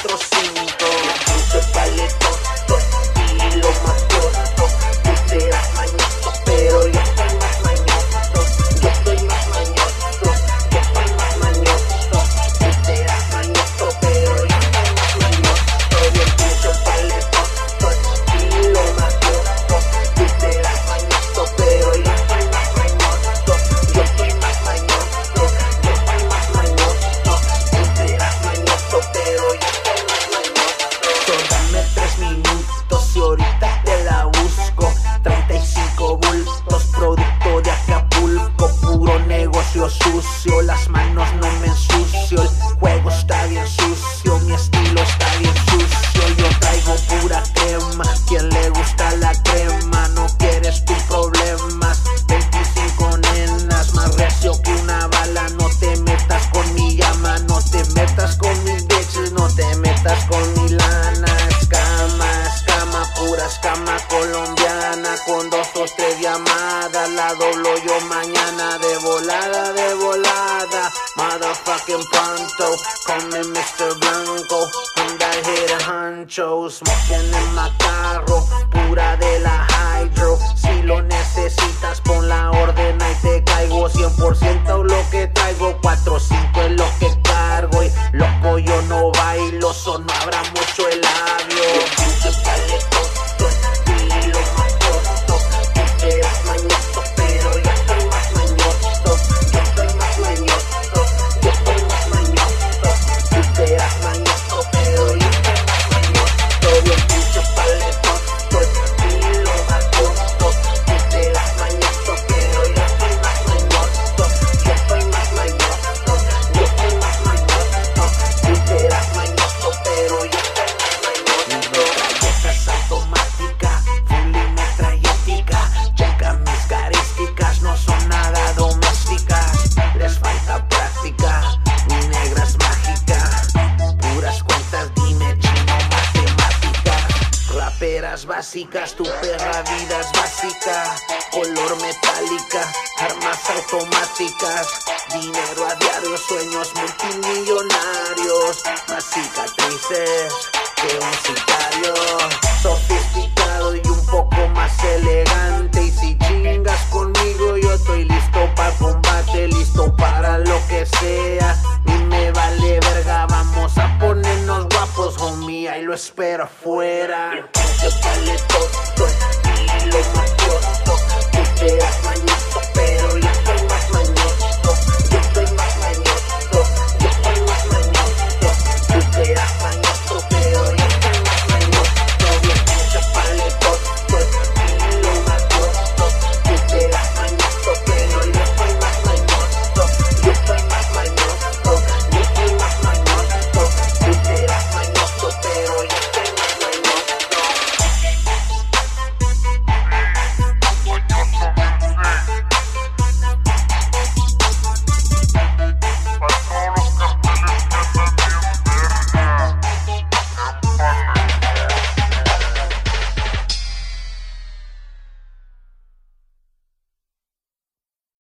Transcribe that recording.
4-5. Puse paleto, estilo más corto. Tú serás mañoso, pero yo soy más mañoso. Yo soy más mañoso, yo soy más mañoso. Tú serás mañoso, pero yo soy más mañoso. Bien puse paleto, estilo más corto. Tú serás mañoso, pero yo soy más mañoso. Yo soy más mañoso, yo soy más mañoso. Tú serás mañoso, pero yo soy más mañoso. Dame 3 minutos y ahorita te la busco. 35 bultos, producto de Acapulco, puro negocio sucio. Las manos no me ensucio, el juego está bien sucio, mi estilo está bien sucio. Yo traigo pura crema, quien le gusta la crema, no quieres tus problemas. 25 nenas, más recio que una bala. No te metas con mi llama, no te metas con mis bitches, no te metas con mi lana. Escama, pura escama colombiana, con 2 o 3 llamadas, la doblo yo mañana de volada, de volada. Motherfucking pronto, come Mr. Blanco, anda hit honcho, smoking en macarro, pura de la hydro. Si lo necesitas pon la orden, ahí te caigo. 100% lo que traigo, 4-5 es lo que cargo. Y loco yo no bailo, so no habrá mucho el labio. Puse paleto, estilo más corto. Tú serás mañoso, pero yo soy más mañoso. Yo soy más mañoso, yo soy más mañoso. Tú serás mañoso, pero yo soy más mañoso. Bien puse paleto, estilo más corto. Tú serás mañoso, pero yo soy más mañoso. Yo soy más mañoso, yo soy más mañoso. Tú serás mañoso, pero yo soy más mañoso. Metralleta es automática, full y metrallética. Checa mis carísticas, no son nada domésticas. Les falta práctica, mi negra es mágica. Puras cuentas, dime chino, matemáticas. Raperas básicas, tu perra vida es básica. Color metálica, armas automáticas. Dinero a diario, sueños multimillonarios. Más cicatrices que un sicario. Sofisticado y un poco más elegante. Y si chingas conmigo, yo estoy listo para combate, listo para lo que sea. Y me vale verga, vamos a ponernos guapos, homie, ahí lo espero afuera. Puse paleto, estilo más corto. Tú serás mañoso,